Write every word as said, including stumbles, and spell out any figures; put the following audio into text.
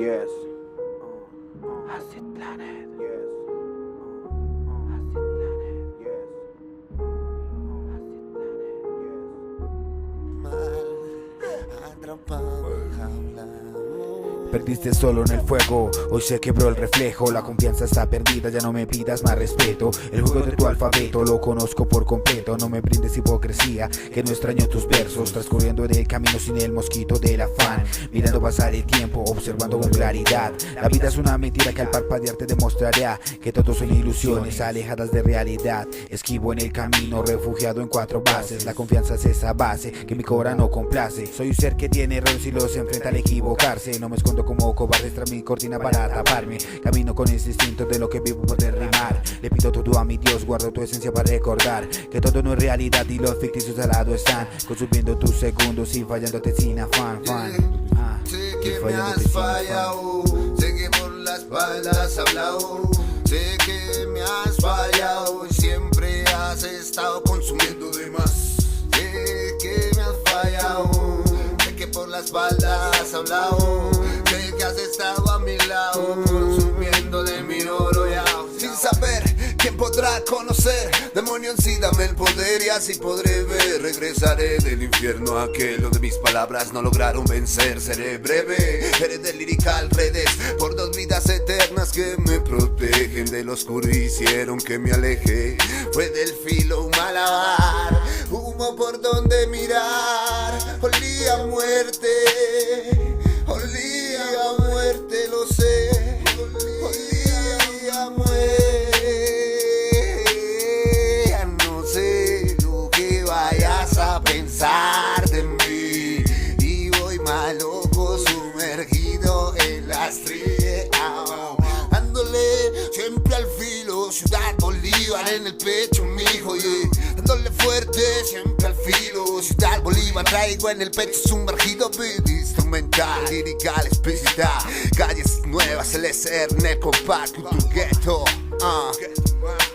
Yes. Uh, uh, Acid Planet. Yes. Uh, uh, Acid Planet. Yes. Uh, uh, Acid Planet. Yes. Mal atrapado en jaula. Perdiste solo en el fuego, hoy se quebró el reflejo. La confianza está perdida, ya no me pidas más respeto. El juego de tu alfabeto lo conozco por completo. No me brindes hipocresía, que no extraño tus versos. Transcurriendo del camino sin el mosquito del afán, mirando pasar el tiempo, observando con claridad. La vida es una mentira que al parpadear te demostrará que todos son ilusiones alejadas de realidad. Esquivo en el camino, refugiado en cuatro bases. La confianza es esa base que mi cobra no complace. Soy un ser que tiene errores y los enfrenta al equivocarse. No me escondo como cobarde tras mi cortina para taparme. Camino con ese instinto de lo que vivo poder rimar. Le pido todo a mi Dios, guardo tu esencia para recordar que todo no es realidad y los ficticios al lado están, consumiendo tus segundos y fallándote sin afán, fan. Ah, Sé y que me fallándote has sin afán. fallado, sé que por la espalda has hablado, sé que me has fallado y siempre has estado consumiendo de más. Sé que me has fallado, sé que por la espalda has hablado, sé que has estado a mi lado consumiendo de mi oro ya. Sin saber quién podrá conocer, demonio en sí dame el poder y así podré ver. Regresaré del infierno a aquel donde mis palabras no lograron vencer. Seré breve, heredé lirical redes por dos vidas eternas que me protegen del oscuro y hicieron que me aleje. Fue del filo un malabar, humo por donde mirar, olía a muerte, olía a muerte, lo sé, olía a muerte. Ya no sé lo que vayas a pensar de mí y voy mal loco sumergido en las trías, dándole siempre al filo, Ciudad Bolívar en el pecho, mijo, yeah. Dándole fuerte siempre al filo, Ciudad Bolívar traigo en el pecho sumergido, beat instrumental, lirical, explícita, calles nuevas, el S R, en el compacto, tu gueto, uh.